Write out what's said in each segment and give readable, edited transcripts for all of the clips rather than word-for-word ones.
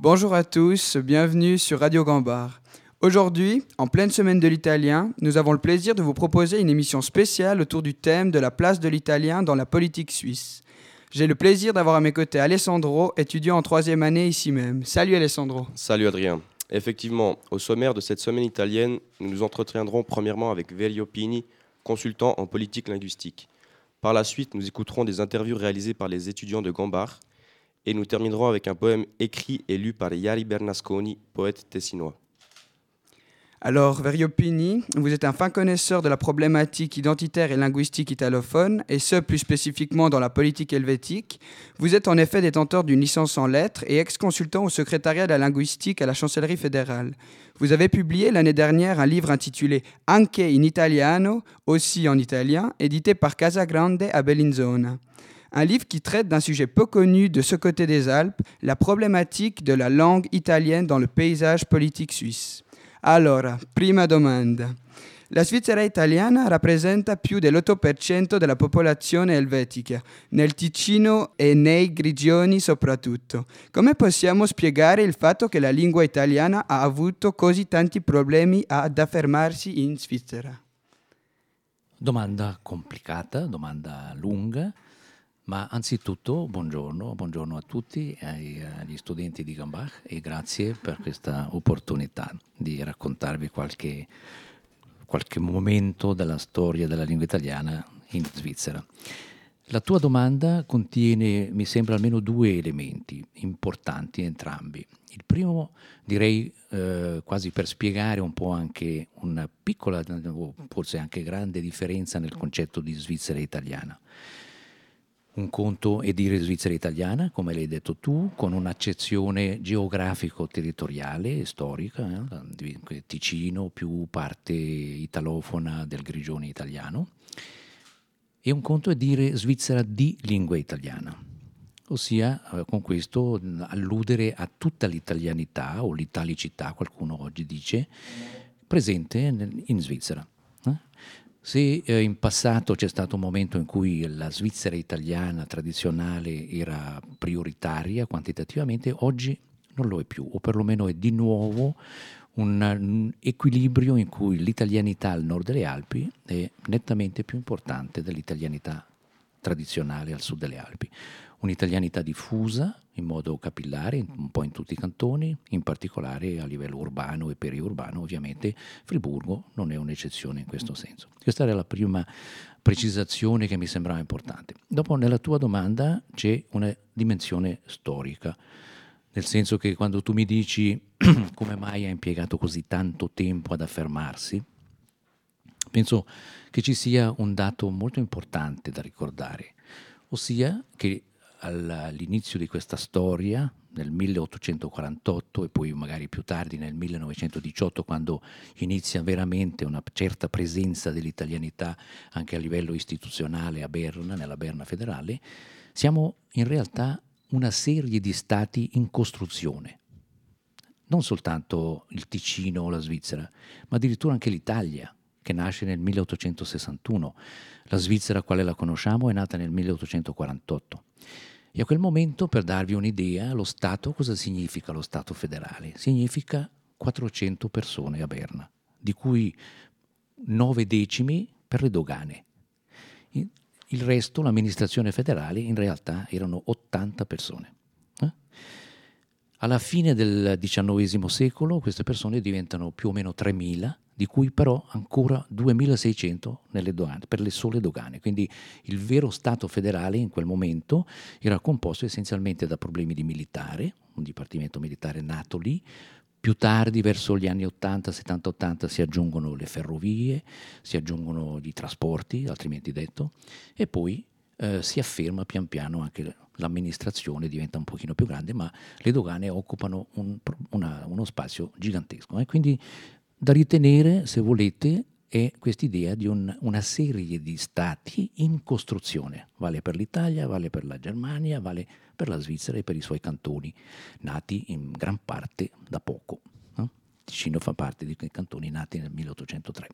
Bonjour à tous, bienvenue sur Radio Gambard. Aujourd'hui, en pleine semaine de l'italien, nous avons le plaisir de vous proposer une émission spéciale autour du thème de la place de l'italien dans la politique suisse. J'ai le plaisir d'avoir à mes côtés Alessandro, étudiant en 3e année ici même. Salut Alessandro. Salut Adrien. Effectivement, au sommaire de cette semaine italienne, nous nous entretiendrons premièrement avec Verio Pini, consultant en politique linguistique. Par la suite, nous écouterons des interviews réalisées par les étudiants de Gambard et nous terminerons avec un poème écrit et lu par Iari Bernasconi, poète tessinois. Alors, Verio Pini, vous êtes un fin connaisseur de la problématique identitaire et linguistique italophone, et ce, plus spécifiquement dans la politique helvétique. Vous êtes en effet détenteur d'une licence en lettres et ex-consultant au secrétariat de la linguistique à la chancellerie fédérale. Vous avez publié l'année dernière un livre intitulé « Anche in Italiano », aussi en italien, édité par Casa Grande à Bellinzona. Un livre qui traite d'un sujet peu connu de ce côté des Alpes, la problématique de la langue italienne dans le paysage politique suisse. Allora, prima domanda. La Svizzera italiana rappresenta più dell'8% della popolazione elvetica, nel Ticino e nei Grigioni soprattutto. Come possiamo spiegare il fatto che la lingua italiana ha avuto così tanti problemi ad affermarsi in Svizzera? Domanda complicata, domanda lunga, ma anzitutto buongiorno a tutti, agli studenti di Gambard e grazie per questa opportunità di raccontarvi qualche momento della storia della lingua italiana in Svizzera. La tua domanda contiene, mi sembra, almeno due elementi importanti entrambi. Il primo, direi, quasi per spiegare un po' anche una piccola, forse anche grande differenza nel concetto di Svizzera italiana. Un conto è dire Svizzera italiana, come l'hai detto tu, con un'accezione geografico-territoriale e storica, Ticino più parte italofona del Grigione italiano, e un conto è dire Svizzera di lingua italiana, ossia con questo alludere a tutta l'italianità o l'italicità, qualcuno oggi dice, presente in Svizzera. Se in passato c'è stato un momento in cui la Svizzera italiana tradizionale era prioritaria quantitativamente, oggi non lo è più, o perlomeno è di nuovo un equilibrio in cui l'italianità al nord delle Alpi è nettamente più importante dell'italianità tradizionale al sud delle Alpi. Un'italianità diffusa in modo capillare un po' in tutti i cantoni, in particolare a livello urbano e periurbano. Ovviamente Friburgo non è un'eccezione in questo senso. Questa era la prima precisazione che mi sembrava importante. Dopo, nella tua domanda c'è una dimensione storica, nel senso che quando tu mi dici come mai ha impiegato così tanto tempo ad affermarsi, penso che ci sia un dato molto importante da ricordare, ossia che all'inizio di questa storia, nel 1848 e poi magari più tardi nel 1918, quando inizia veramente una certa presenza dell'italianità anche a livello istituzionale a Berna, nella Berna federale, siamo in realtà una serie di stati in costruzione. Non soltanto il Ticino o la Svizzera, ma addirittura anche l'Italia, che nasce nel 1861. La Svizzera, quale la conosciamo, è nata nel 1848. E a quel momento, per darvi un'idea, lo Stato, cosa significa lo Stato federale? Significa 400 persone a Berna, di cui 9 decimi per le dogane. Il resto, l'amministrazione federale, in realtà erano 80 persone. Alla fine del XIX secolo queste persone diventano più o meno 3.000, di cui però ancora 2.600 nelle dogane, per le sole dogane. Quindi il vero Stato federale in quel momento era composto essenzialmente da problemi di militare, un dipartimento militare nato lì. Più tardi, verso gli anni 80, 70-80, si aggiungono le ferrovie, si aggiungono i trasporti, altrimenti detto, e poi si afferma pian piano anche l'amministrazione, diventa un pochino più grande, ma le dogane occupano uno spazio gigantesco. Quindi da ritenere, se volete, è quest'idea di una serie di stati in costruzione. Vale per l'Italia, vale per la Germania, vale per la Svizzera e per i suoi cantoni, nati in gran parte da poco. Ticino fa parte di quei cantoni nati nel 1803.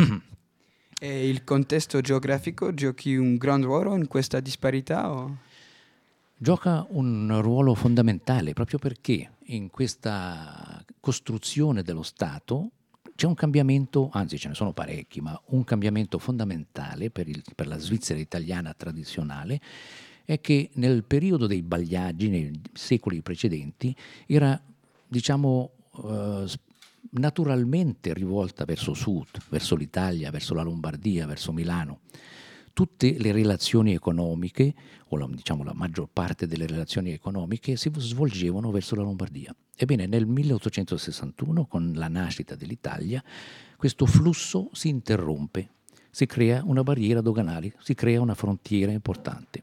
E il contesto geografico giochi un gran ruolo in questa disparità? O? Gioca un ruolo fondamentale proprio perché in questa costruzione dello Stato c'è un cambiamento, anzi ce ne sono parecchi, ma un cambiamento fondamentale per la Svizzera italiana tradizionale è che nel periodo dei bagliaggi, nei secoli precedenti, era, diciamo, naturalmente rivolta verso sud, verso l'Italia, verso la Lombardia, verso Milano. Tutte le relazioni economiche, o diciamo la maggior parte delle relazioni economiche, si svolgevano verso la Lombardia. Ebbene, nel 1861, con la nascita dell'Italia, questo flusso si interrompe, si crea una barriera doganale, si crea una frontiera importante.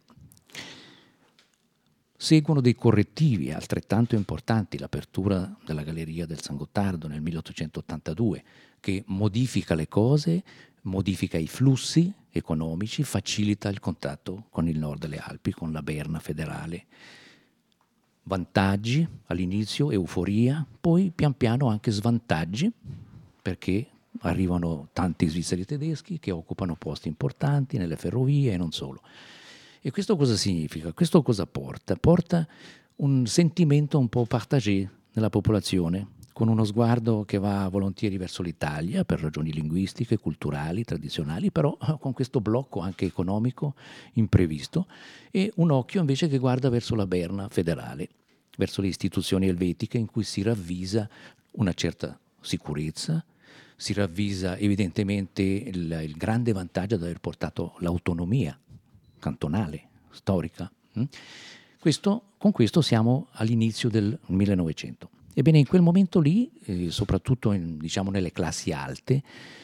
Seguono dei correttivi altrettanto importanti, l'apertura della Galleria del San Gottardo nel 1882, che modifica le cose, modifica i flussi economici, facilita il contatto con il nord delle Alpi, con la Berna federale. Vantaggi all'inizio, euforia, poi pian piano anche svantaggi, perché arrivano tanti svizzeri tedeschi che occupano posti importanti nelle ferrovie e non solo. E questo cosa significa? Questo cosa porta? Porta un sentimento un po' partagé nella popolazione, con uno sguardo che va volentieri verso l'Italia per ragioni linguistiche, culturali, tradizionali, però con questo blocco anche economico imprevisto, e un occhio invece che guarda verso la Berna federale, verso le istituzioni elvetiche in cui si ravvisa una certa sicurezza, si ravvisa evidentemente il grande vantaggio di aver portato l'autonomia cantonale, storica. Con questo siamo all'inizio del 1900. Ebbene, in quel momento lì, soprattutto diciamo nelle classi alte,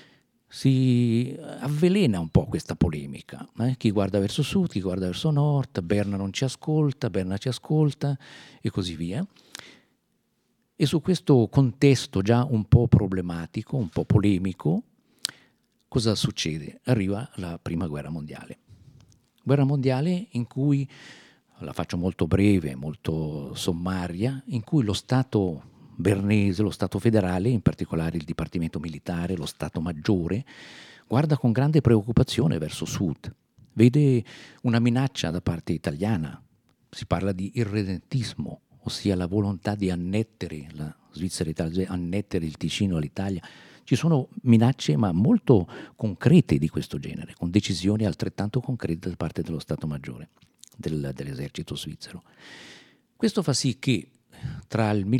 si avvelena un po' questa polemica. Chi guarda verso sud, chi guarda verso nord, Berna non ci ascolta, Berna ci ascolta e così via. E su questo contesto già un po' problematico, un po' polemico, cosa succede? Arriva la Prima Guerra Mondiale. Guerra mondiale in cui, la faccio molto breve, molto sommaria, in cui lo Stato bernese, lo Stato federale, in particolare il Dipartimento Militare, lo Stato Maggiore, guarda con grande preoccupazione verso sud. Vede una minaccia da parte italiana. Si parla di irredentismo, ossia la volontà di annettere la Svizzera italiana, annettere il Ticino all'Italia. Ci sono minacce ma molto concrete di questo genere, con decisioni altrettanto concrete da parte dello Stato Maggiore, dell'esercito svizzero. Questo fa sì che tra il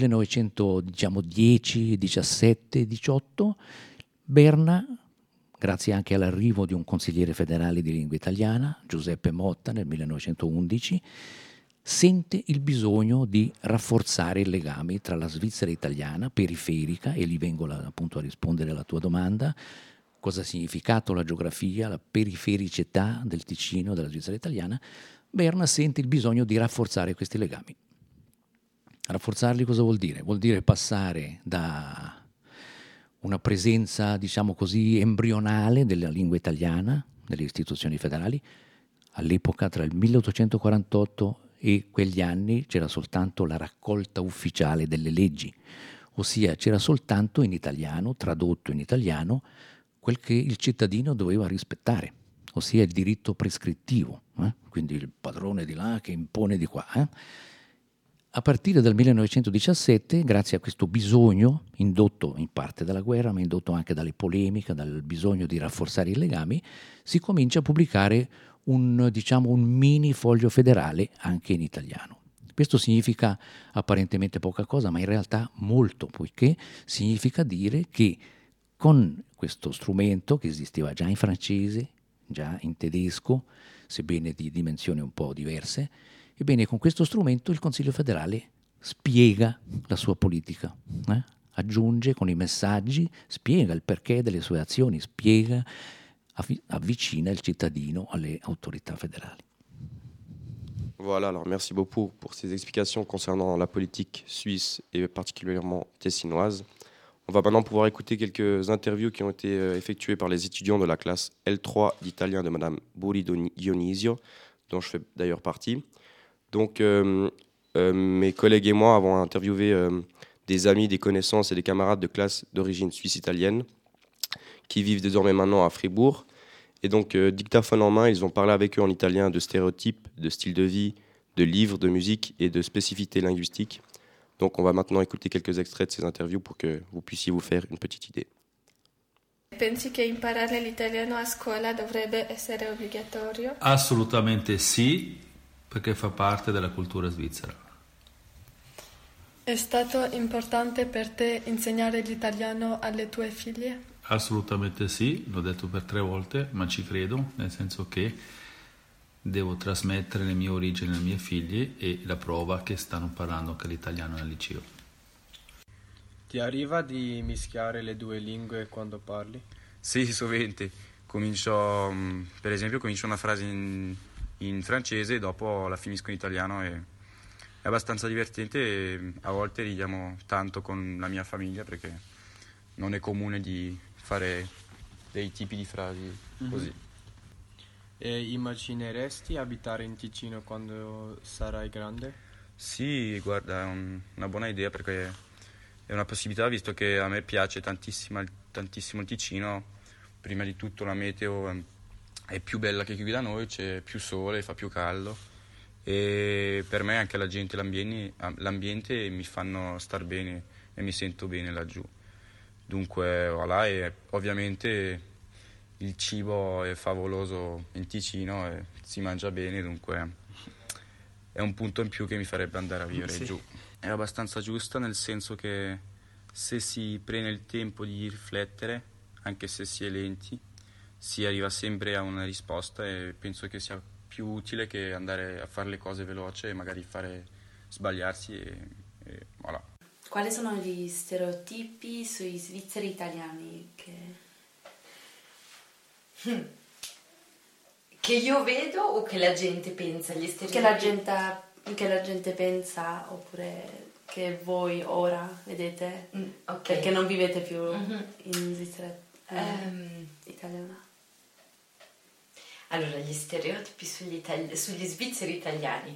1910, 17, 18, Berna, grazie anche all'arrivo di un consigliere federale di lingua italiana, Giuseppe Motta, nel 1911, sente il bisogno di rafforzare i legami tra la Svizzera italiana, periferica, e lì vengo appunto a rispondere alla tua domanda, cosa ha significato la geografia, la perifericità del Ticino, della Svizzera italiana. Berna sente il bisogno di rafforzare questi legami. Rafforzarli cosa vuol dire? Vuol dire passare da una presenza, diciamo così, embrionale della lingua italiana, delle istituzioni federali. All'epoca, tra il 1848 e quegli anni, c'era soltanto la raccolta ufficiale delle leggi, ossia c'era soltanto in italiano, tradotto in italiano, quel che il cittadino doveva rispettare, ossia il diritto prescrittivo, quindi il padrone di là che impone di qua. A partire dal 1917, grazie a questo bisogno, indotto in parte dalla guerra, ma indotto anche dalle polemiche, dal bisogno di rafforzare i legami, si comincia a pubblicare un mini foglio federale anche in italiano. Questo significa apparentemente poca cosa, ma in realtà molto, poiché significa dire che con questo strumento, che esisteva già in francese, già in tedesco, sebbene di dimensioni un po' diverse, ebbene con questo strumento il Consiglio federale spiega la sua politica, aggiunge con i messaggi, spiega il perché delle sue azioni, spiega, avvicina il cittadino alle autorità fédérales. Voilà, alors merci beaucoup pour ces explications concernant la politique suisse et particulièrement tessinoise. On va maintenant pouvoir écouter quelques interviews qui ont été effectuées par les étudiants de la classe L3 d'italien de Madame Buri Dionisio, dont je fais d'ailleurs partie. Donc mes collègues et moi avons interviewé des amis, des connaissances et des camarades de classe d'origine suisse-italienne qui vivent désormais maintenant à Fribourg. Et donc, dictaphone en main, ils ont parlé avec eux en italien de stéréotypes, de style de vie, de livres, de musique et de spécificités linguistiques. Donc on va maintenant écouter quelques extraits de ces interviews pour que vous puissiez vous faire une petite idée. Pensi che imparare l'italiano a scuola dovrebbe essere obbligatorio? Assolutamente sì, perché fa parte della cultura svizzera. È stato importante per te insegnare l'italiano alle tue figlie? Assolutamente sì, l'ho detto per 3 volte, ma ci credo, nel senso che devo trasmettere le mie origini ai miei figli e la prova che stanno parlando anche l'italiano al liceo. Ti arriva di mischiare le 2 lingue quando parli? Sì, sovente. Per esempio, comincio una frase in francese e dopo la finisco in italiano e è abbastanza divertente e a volte ridiamo tanto con la mia famiglia perché non è comune di fare dei tipi di frasi così. E immagineresti abitare in Ticino quando sarai grande? Sì, guarda, è una buona idea perché è una possibilità visto che a me piace tantissimo il Ticino. Prima di tutto la meteo è più bella che qui da noi, c'è più sole, fa più caldo e per me anche la gente e l'ambiente mi fanno star bene e mi sento bene laggiù. Dunque voilà, e ovviamente il cibo è favoloso in Ticino e si mangia bene, dunque è un punto in più che mi farebbe andare a vivere giù. È abbastanza giusta nel senso che se si prende il tempo di riflettere, anche se si è lenti, si arriva sempre a una risposta e penso che sia più utile che andare a fare le cose veloce e magari sbagliarsi e voilà. Quali sono gli stereotipi sui svizzeri italiani che io vedo o che la gente pensa? Gli stereotipi che la gente pensa oppure che voi ora vedete? Okay. Perché non vivete più in Svizzera italiana? Allora, gli stereotipi sugli svizzeri italiani.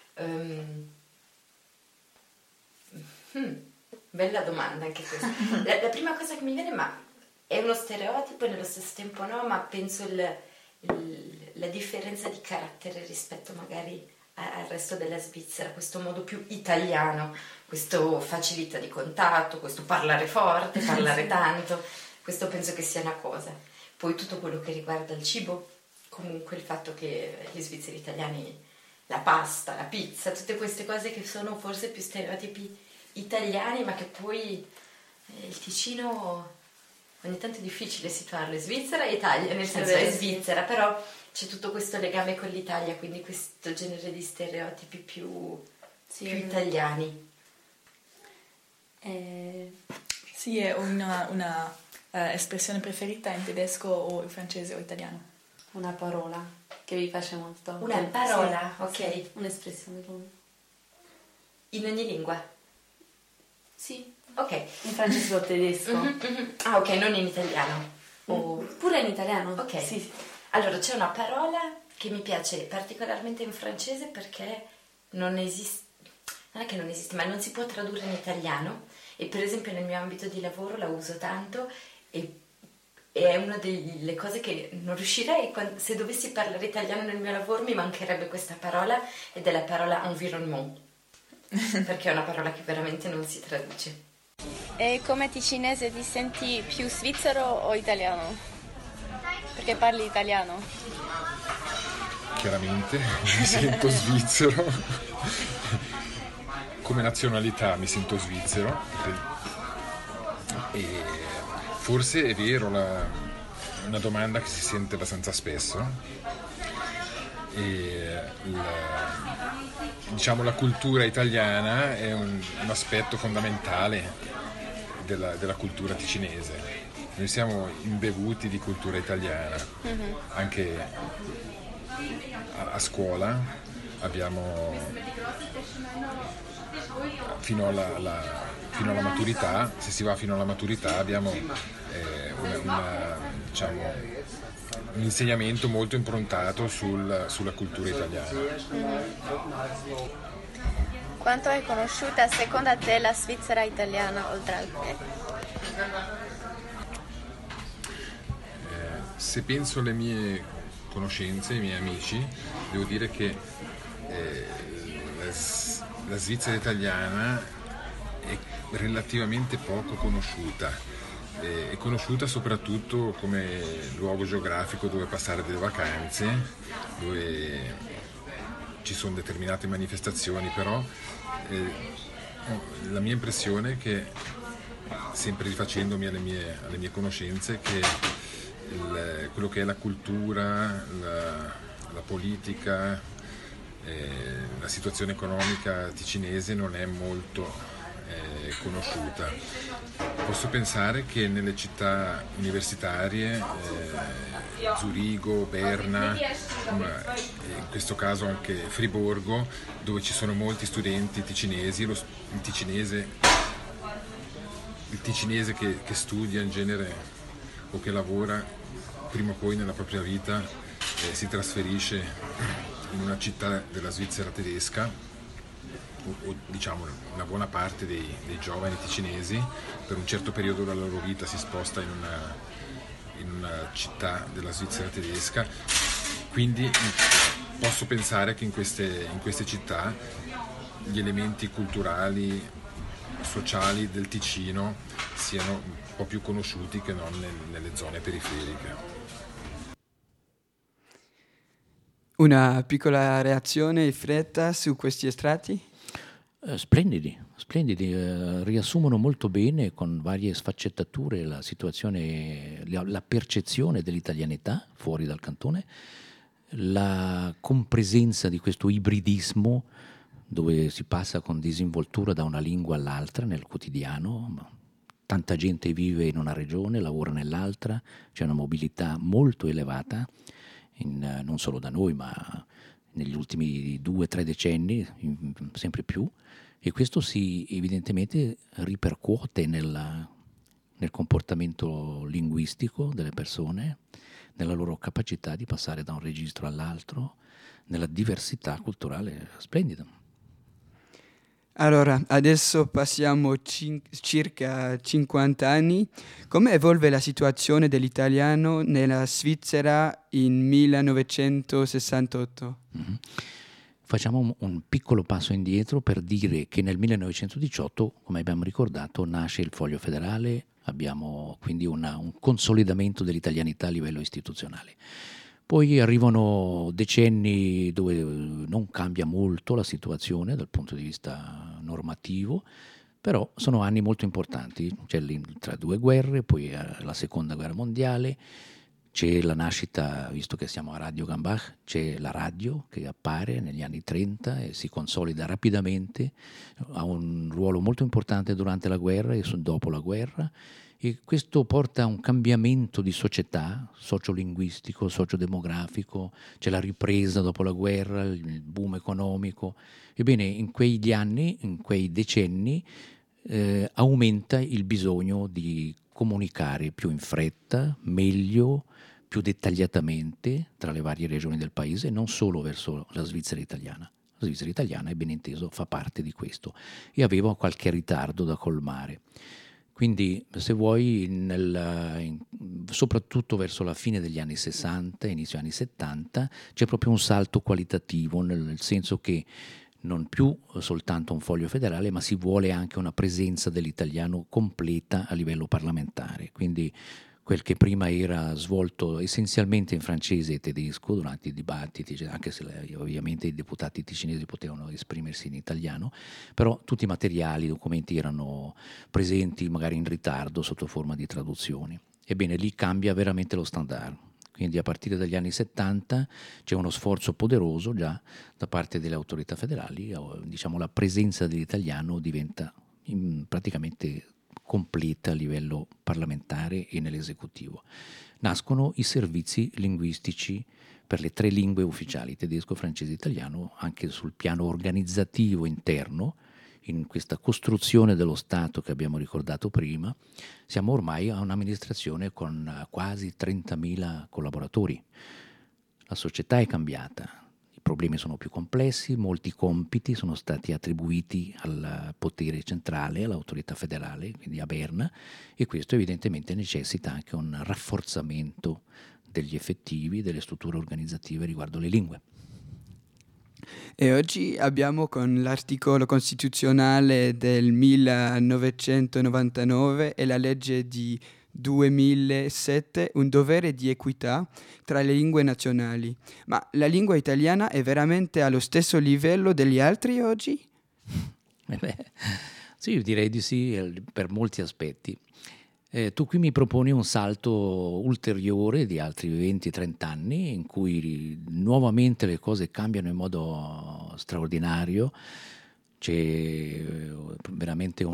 Bella domanda anche questa. La prima cosa che mi viene, ma è uno stereotipo e nello stesso tempo no, ma penso la differenza di carattere rispetto magari al resto della Svizzera, questo modo più italiano, questo facilità di contatto, questo parlare forte, parlare tanto, questo penso che sia una cosa. Poi tutto quello che riguarda il cibo, comunque il fatto che gli svizzeri italiani, la pasta, la pizza, tutte queste cose che sono forse più stereotipi italiani, ma che poi il Ticino ogni tanto è difficile situarlo, è Svizzera e Italia, nel senso è Svizzera, però c'è tutto questo legame con l'Italia, quindi questo genere di stereotipi più italiani. Sì, è una espressione preferita in tedesco o in francese o italiano? Una parola che vi piace molto. Una parola, sì, ok. Sì, un'espressione. In ogni lingua? Sì. Ok. In francese o tedesco. Ah, ok, non in italiano. Pure in italiano? Ok. Sì. Allora, c'è una parola che mi piace particolarmente in francese perché non esiste, non è che non esiste, ma non si può tradurre in italiano e per esempio nel mio ambito di lavoro la uso tanto e è una delle cose che non riuscirei, se dovessi parlare italiano nel mio lavoro mi mancherebbe questa parola ed è la parola environnement, perché è una parola che veramente non si traduce. E come ticinese ti senti più svizzero o italiano? Perché parli italiano? Chiaramente mi sento svizzero. Come nazionalità mi sento svizzero. E forse è vero, una domanda che si sente abbastanza spesso. E diciamo la cultura italiana è un aspetto fondamentale della cultura ticinese. Noi siamo imbevuti di cultura italiana, anche a scuola abbiamo fino alla maturità, se si va fino alla maturità abbiamo un insegnamento molto improntato sulla cultura italiana. Quanto è conosciuta secondo te la Svizzera italiana oltre al me? Se penso alle mie conoscenze, ai miei amici, devo dire che la Svizzera italiana è relativamente poco conosciuta. È conosciuta soprattutto come luogo geografico dove passare delle vacanze, dove ci sono determinate manifestazioni, però la mia impressione è che, sempre rifacendomi alle mie conoscenze, che quello che è la cultura, la politica, la situazione economica ticinese non è molto conosciuta. Posso pensare che nelle città universitarie, Zurigo, Berna, in questo caso anche Friburgo, dove ci sono molti studenti ticinesi, il ticinese che studia in genere o che lavora, prima o poi nella propria vita si trasferisce in una città della Svizzera tedesca, o diciamo una buona parte dei giovani ticinesi per un certo periodo della loro vita si sposta in una città della Svizzera tedesca, quindi posso pensare che in queste città gli elementi culturali, sociali del Ticino siano un po' più conosciuti che non nelle zone periferiche. Una piccola reazione in fretta su questi estratti? Splendidi, riassumono molto bene con varie sfaccettature la situazione, la percezione dell'italianità fuori dal cantone, la compresenza di questo ibridismo dove si passa con disinvoltura da una lingua all'altra nel quotidiano. Tanta gente vive in una regione, lavora nell'altra, c'è una mobilità molto elevata, non solo da noi ma negli ultimi 2-3 decenni, sempre più, e questo si evidentemente ripercuote nel comportamento linguistico delle persone, nella loro capacità di passare da un registro all'altro, nella diversità culturale splendida. Allora, adesso passiamo circa 50 anni. Come evolve la situazione dell'italiano nella Svizzera in 1968? Mm-hmm. Facciamo un piccolo passo indietro per dire che nel 1918, come abbiamo ricordato, nasce il Foglio Federale, abbiamo quindi un consolidamento dell'italianità a livello istituzionale. Poi arrivano decenni dove non cambia molto la situazione dal punto di vista normativo, però sono anni molto importanti. C'è tra due guerre, poi la seconda guerra mondiale, c'è la nascita, visto che siamo a Radio Gambach, c'è la radio che appare negli anni 30 e si consolida rapidamente, ha un ruolo molto importante durante la guerra e dopo la guerra, e questo porta a un cambiamento di società, sociolinguistico, sociodemografico, c'è la ripresa dopo la guerra, il boom economico. Ebbene, in quegli anni, in quei decenni, aumenta il bisogno di comunicare più in fretta, meglio, più dettagliatamente tra le varie regioni del paese, non solo verso la Svizzera italiana. La Svizzera italiana, è ben inteso, fa parte di questo e aveva qualche ritardo da colmare. Quindi, se vuoi, soprattutto verso la fine degli anni 60, inizio anni 70, c'è proprio un salto qualitativo, nel senso che non più soltanto un foglio federale, ma si vuole anche una presenza dell'italiano completa a livello parlamentare. Quindi quel che prima era svolto essenzialmente in francese e tedesco durante i dibattiti, anche se ovviamente i deputati ticinesi potevano esprimersi in italiano, però tutti i materiali, i documenti erano presenti magari in ritardo sotto forma di traduzioni. Ebbene, lì cambia veramente lo standard. Quindi a partire dagli anni 70 c'è uno sforzo poderoso già da parte delle autorità federali, diciamo la presenza dell'italiano diventa praticamente completa a livello parlamentare e nell'esecutivo. Nascono i servizi linguistici per le 3 lingue ufficiali, tedesco, francese e italiano, anche sul piano organizzativo interno. In questa costruzione dello Stato che abbiamo ricordato prima, siamo ormai a un'amministrazione con quasi 30.000 collaboratori. La società è cambiata, i problemi sono più complessi, molti compiti sono stati attribuiti al potere centrale, all'autorità federale, quindi a Berna, e questo evidentemente necessita anche un rafforzamento degli effettivi, delle strutture organizzative riguardo le lingue. E oggi abbiamo con l'articolo costituzionale del 1999 e la legge di 2007 un dovere di equità tra le lingue nazionali. Ma la lingua italiana è veramente allo stesso livello degli altri oggi? Sì, direi di sì per molti aspetti. Tu qui mi proponi un salto ulteriore di altri 20-30 anni in cui nuovamente le cose cambiano in modo straordinario. C'è veramente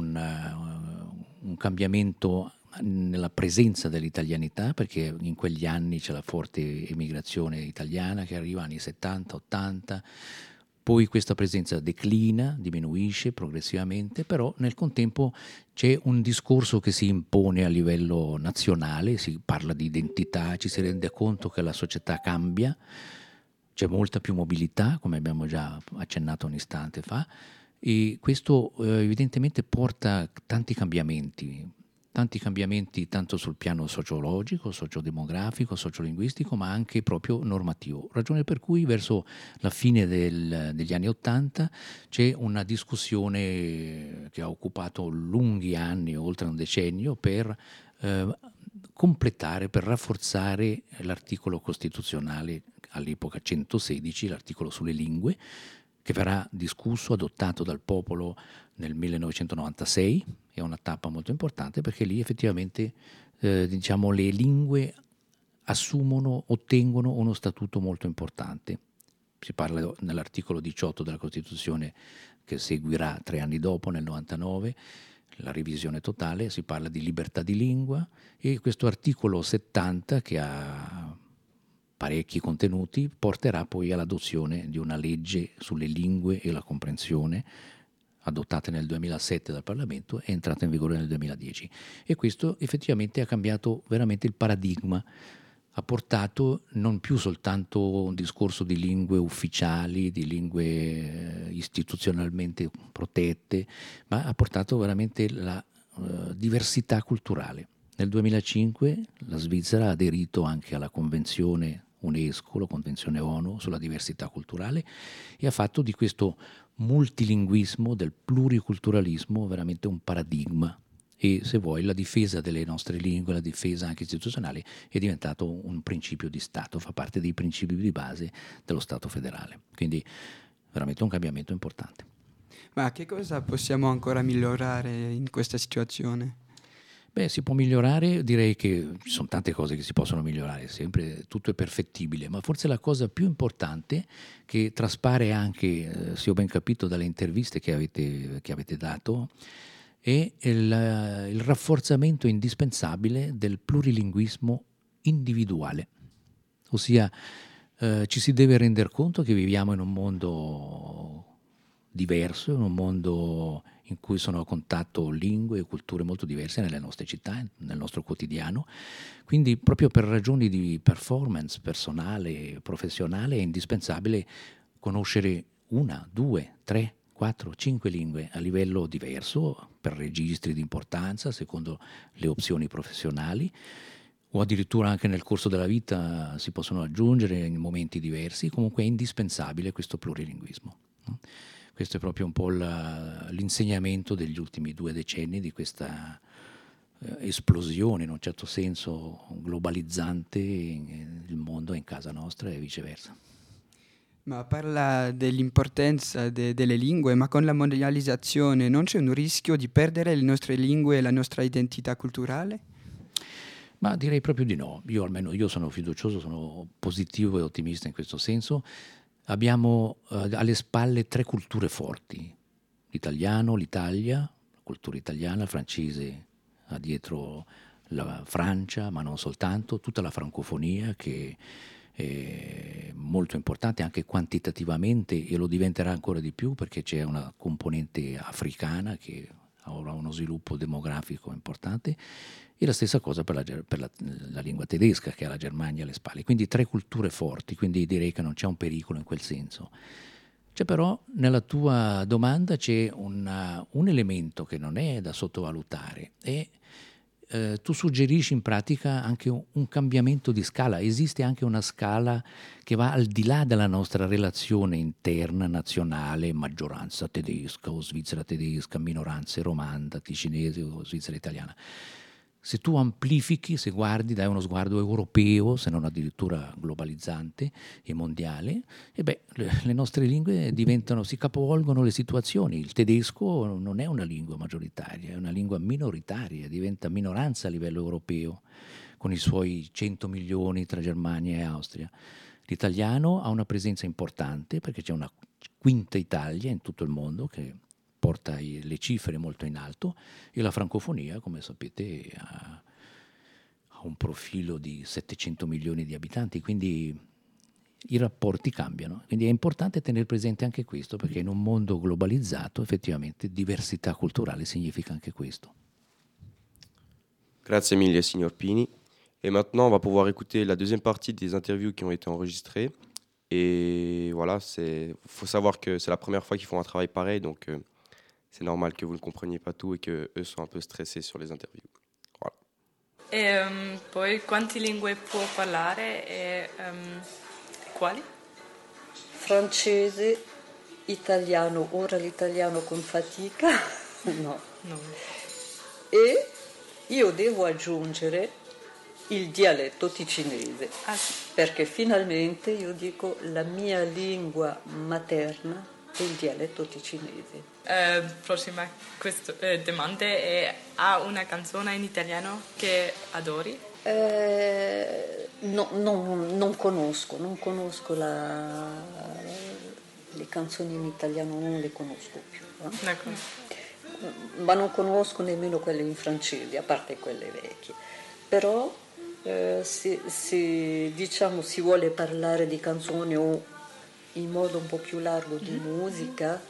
un cambiamento nella presenza dell'italianità, perché in quegli anni c'è la forte emigrazione italiana che arriva anni 70-80, poi questa presenza declina, diminuisce progressivamente, però nel contempo c'è un discorso che si impone a livello nazionale, si parla di identità, ci si rende conto che la società cambia, c'è molta più mobilità, come abbiamo già accennato un istante fa, e questo evidentemente porta tanti cambiamenti tanto sul piano sociologico, sociodemografico, sociolinguistico, ma anche proprio normativo. Ragione per cui verso la fine degli anni '80 c'è una discussione che ha occupato lunghi anni, oltre un decennio, per completare, per rafforzare l'articolo costituzionale, all'epoca 116, l'articolo sulle lingue, che verrà discusso, adottato dal popolo nel 1996. È una tappa molto importante perché lì effettivamente le lingue ottengono uno statuto molto importante. Si parla nell'articolo 18 della Costituzione, che seguirà 3 anni dopo, nel 99, la revisione totale, si parla di libertà di lingua, e questo articolo 70, che ha parecchi contenuti, porterà poi all'adozione di una legge sulle lingue e la comprensione, adottata nel 2007 dal Parlamento e entrata in vigore nel 2010. E questo effettivamente ha cambiato veramente il paradigma, ha portato non più soltanto un discorso di lingue ufficiali, di lingue istituzionalmente protette, ma ha portato veramente la diversità culturale. Nel 2005 la Svizzera ha aderito anche alla Convenzione UNESCO, la Convenzione ONU sulla diversità culturale, e ha fatto di questo multilinguismo, del pluriculturalismo, veramente un paradigma. E se vuoi la difesa delle nostre lingue, la difesa anche istituzionale, è diventato un principio di Stato, fa parte dei principi di base dello Stato federale. Quindi veramente un cambiamento importante. Ma che cosa possiamo ancora migliorare in questa situazione? Beh, si può migliorare, direi che ci sono tante cose che si possono migliorare, sempre tutto è perfettibile, ma forse la cosa più importante, che traspare anche, se ho ben capito, dalle interviste che avete dato, è il rafforzamento indispensabile del plurilinguismo individuale. Ossia, ci si deve rendere conto che viviamo in un mondo diverso, in un mondo in cui sono a contatto lingue e culture molto diverse nelle nostre città, nel nostro quotidiano. Quindi proprio per ragioni di performance personale, professionale, è indispensabile conoscere 1, 2, 3, 4, 5 lingue a livello diverso, per registri di importanza, secondo le opzioni professionali, o addirittura anche nel corso della vita si possono aggiungere in momenti diversi. Comunque è indispensabile questo plurilinguismo. Questo è proprio un po' l'insegnamento degli ultimi 2 decenni di questa esplosione, in un certo senso globalizzante, il mondo è in casa nostra e viceversa. Ma parla dell'importanza delle lingue, ma con la mondializzazione non c'è un rischio di perdere le nostre lingue e la nostra identità culturale? Ma direi proprio di no. Io sono fiducioso, sono positivo e ottimista in questo senso. Abbiamo alle spalle 3 culture forti: l'italiano, l'Italia, la cultura italiana, il francese ha dietro la Francia, ma non soltanto, tutta la francofonia che è molto importante anche quantitativamente, e lo diventerà ancora di più perché c'è una componente africana che avrà uno sviluppo demografico importante, e la stessa cosa per la lingua tedesca, che ha la Germania alle spalle. Quindi 3 culture forti, quindi direi che non c'è un pericolo in quel senso. C'è però, nella tua domanda, c'è un elemento che non è da sottovalutare, è tu suggerisci in pratica anche un cambiamento di scala. Esiste anche una scala che va al di là della nostra relazione interna, nazionale, maggioranza tedesca o svizzera tedesca, minoranze romanda, ticinese o svizzera italiana. Se tu amplifichi, se guardi, dai uno sguardo europeo, se non addirittura globalizzante e mondiale, le nostre lingue si capovolgono le situazioni. Il tedesco non è una lingua maggioritaria, è una lingua minoritaria, diventa minoranza a livello europeo, con i suoi 100 milioni tra Germania e Austria. L'italiano ha una presenza importante perché c'è una quinta Italia in tutto il mondo che porta le cifre molto in alto, e la francofonia, come sapete, ha un profilo di 700 milioni di abitanti, quindi i rapporti cambiano. Quindi è importante tenere presente anche questo, perché in un mondo globalizzato effettivamente diversità culturale significa anche questo. Grazie mille, signor Pini. Et maintenant, on va pouvoir écouter la deuxième partie des interviews qui ont été enregistrées. Et voilà, faut savoir que c'est la première fois qu'ils font un travail pareil, donc c'est normal que vous ne compreniez pas tout et qu'eux soient un peu stressés sur les interviews. Voilà. E poi quante lingue può parlare e quali? Francese, italiano, ora l'italiano con fatica, no. E io devo aggiungere il dialetto ticinese, perché finalmente io dico la mia lingua materna è il dialetto ticinese. Prossima domanda è: ha una canzone in italiano che adori? Non conosco le canzoni in italiano, non le conosco più. Ma non conosco nemmeno quelle in francese, a parte quelle vecchie. Però se diciamo si vuole parlare di canzoni o in modo un po' più largo di musica,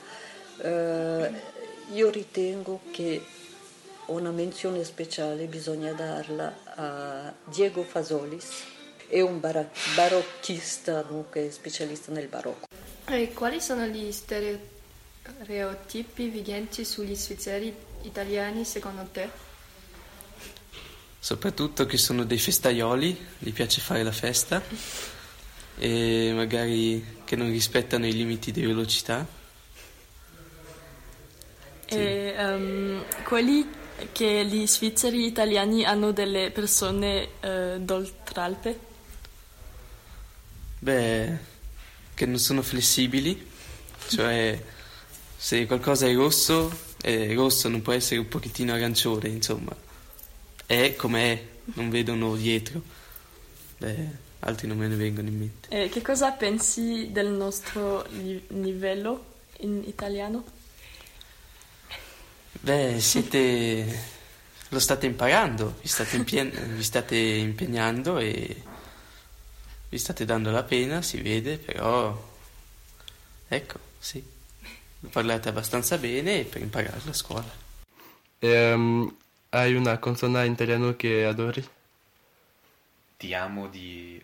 io ritengo che una menzione speciale bisogna darla a Diego Fasolis, è un barocchista, che è specialista nel barocco. E quali sono gli stereotipi vigenti sugli svizzeri italiani secondo te? Soprattutto che sono dei festaioli, gli piace fare la festa e magari che non rispettano i limiti di velocità. E quelli che gli svizzeri italiani hanno delle persone d'oltralpe? Che non sono flessibili, cioè se qualcosa è rosso, non può essere un pochettino arancione, insomma. È com'è, non vedono dietro. Altri non me ne vengono in mente. E che cosa pensi del nostro livello in italiano? Lo state imparando, vi state impegnando e vi state dando la pena, si vede, però ecco, sì, lo parlate abbastanza bene per impararlo a scuola. Hai una canzone in italiano che adori? Ti amo di...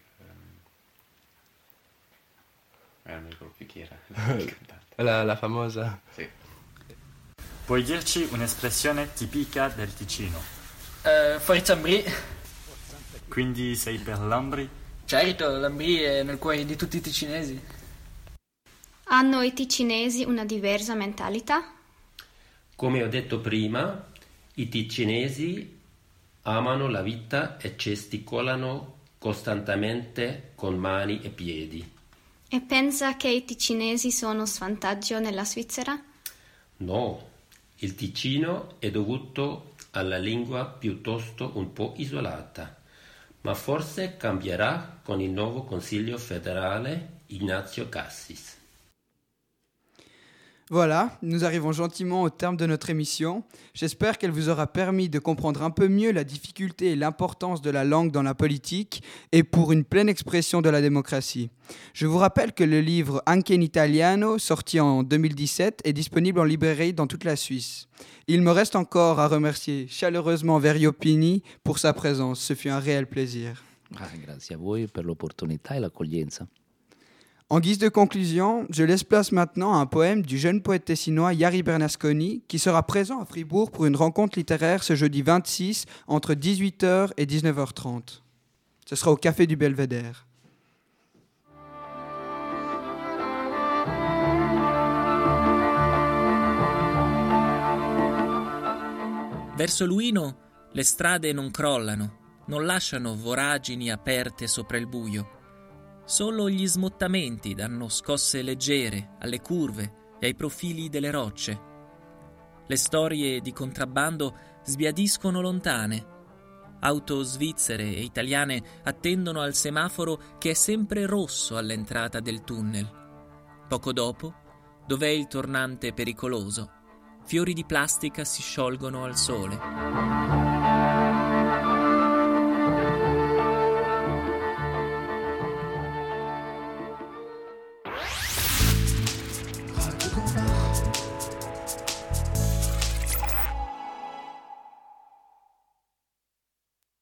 non mi ricordo più chi era. La famosa? Sì. Puoi dirci un'espressione tipica del Ticino? Forza Ambri. Quindi sei per l'Ambri? Certo, l'Ambri è nel cuore di tutti i ticinesi. Hanno i ticinesi una diversa mentalità? Come ho detto prima, i ticinesi amano la vita e gesticolano costantemente con mani e piedi. E pensa che i ticinesi sono svantaggio nella Svizzera? No, il Ticino è dovuto alla lingua piuttosto un po' isolata, ma forse cambierà con il nuovo Consiglio federale Ignazio Cassis. Voilà, nous arrivons gentiment au terme de notre émission. J'espère qu'elle vous aura permis de comprendre un peu mieux la difficulté et l'importance de la langue dans la politique et pour une pleine expression de la démocratie. Je vous rappelle que le livre Anche in Italiano, sorti en 2017, est disponible en librairie dans toute la Suisse. Il me reste encore à remercier chaleureusement Verio Pini pour sa présence. Ce fut un réel plaisir. Grazie a voi per l'opportunità e l'accoglienza. En guise de conclusion, je laisse place maintenant à un poème du jeune poète tessinois Jari Bernasconi qui sera présent à Fribourg pour une rencontre littéraire ce jeudi 26 entre 18h et 19h30. Ce sera au Café du Belvédère. Verso Luino le strade non crollano, non lasciano voragini aperte sopra il buio. Solo gli smottamenti danno scosse leggere alle curve e ai profili delle rocce. Le storie di contrabbando sbiadiscono lontane. Auto svizzere e italiane attendono al semaforo che è sempre rosso all'entrata del tunnel. Poco dopo, dov'è il tornante pericoloso, fiori di plastica si sciolgono al sole.